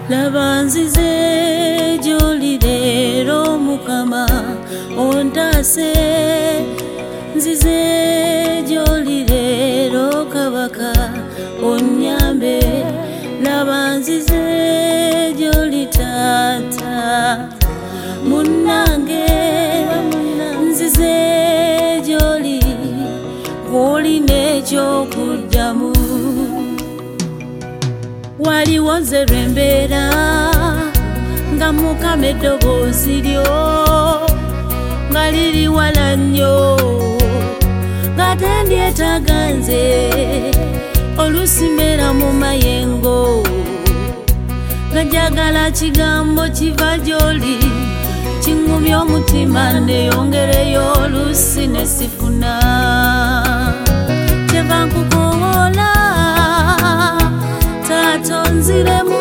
Labanzize gy'oli leero Mukama ontase, nzize gy'oli leero Kabaka onnyambe, labanzize gy'oli Taata munnange, nzize gy'oli ng'olina ekyokuddamu. Waliwo nze lwe mbeera nga Mukama eddoboozi lyo nga liri wala nnyo, nga tendyetaaga nze oluusi mbeera mu mayengo, nga njagala kigambo kiva gy'oli kiŋŋumya omutima neeyongereyo oluusi ne sifuna. Kyeva nkukoola Taata onziremu